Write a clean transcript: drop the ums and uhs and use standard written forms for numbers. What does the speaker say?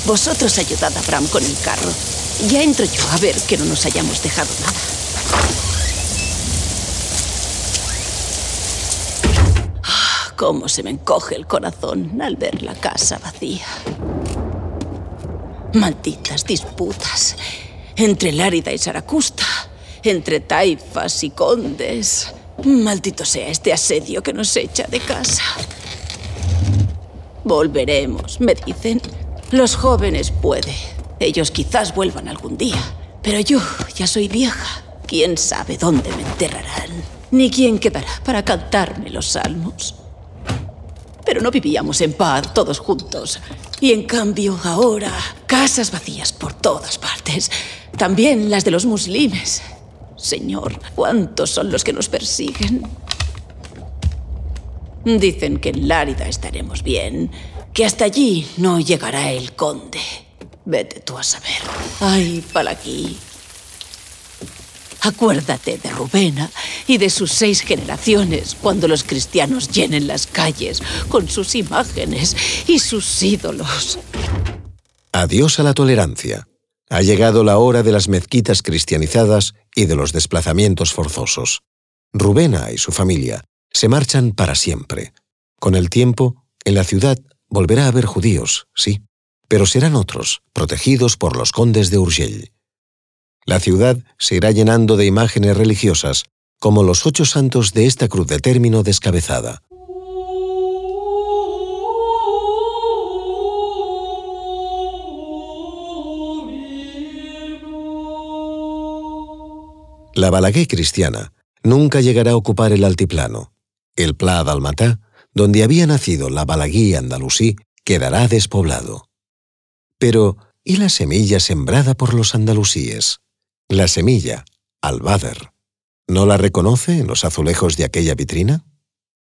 Vosotros ayudad a Bram con el carro. Ya entro yo a ver que no nos hayamos dejado nada. Cómo se me encoge el corazón al ver la casa vacía. Malditas disputas entre Lárida y Saracusta, entre taifas y condes. Maldito sea este asedio que nos echa de casa. Volveremos, me dicen. Los jóvenes puede. Ellos quizás vuelvan algún día. Pero yo ya soy vieja. ¿Quién sabe dónde me enterrarán? Ni quién quedará para cantarme los salmos. Pero no vivíamos en paz todos juntos. Y en cambio ahora, casas vacías por todas partes. También las de los muslimes. Señor, ¿cuántos son los que nos persiguen? Dicen que en Lárida estaremos bien, que hasta allí no llegará el conde. Vete tú a saber. Ay, Palaquí. Acuérdate de Rubena y de sus 6 generaciones cuando los cristianos llenen las calles con sus imágenes y sus ídolos. Adiós a la tolerancia. Ha llegado la hora de las mezquitas cristianizadas y de los desplazamientos forzosos. Rubena y su familia se marchan para siempre. Con el tiempo, en la ciudad volverá a haber judíos, sí, pero serán otros, protegidos por los condes de Urgell. La ciudad se irá llenando de imágenes religiosas, como los 8 santos de esta cruz de término descabezada. La Balaguer cristiana nunca llegará a ocupar el altiplano. El Pla d'Almatà, donde había nacido la Balaguer andalusí, quedará despoblado. Pero, ¿y la semilla sembrada por los andalusíes? La semilla, Al-Badr, ¿no la reconoce en los azulejos de aquella vitrina?